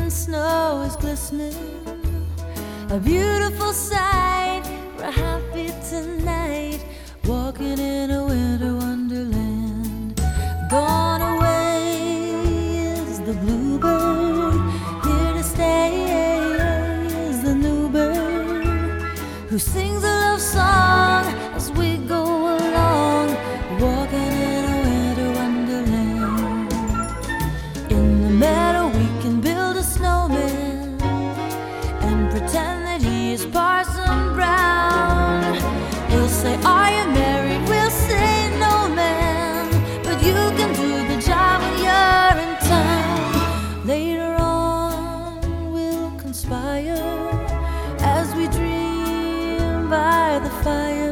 snow is glistening, a beautiful sight. We're happy tonight, walking in a winter wonderland. Gone away is the bluebird, here to stay is the new bird, who sings a love song as we go along, walking in a winter wonderland. In the meadow we can build a snowman and pretend that he is Parson Brown. He'll say, "Are you married?" We'll say, "No, man, but you can do the job when you're in town." Later on we'll conspire as we dream by the fire.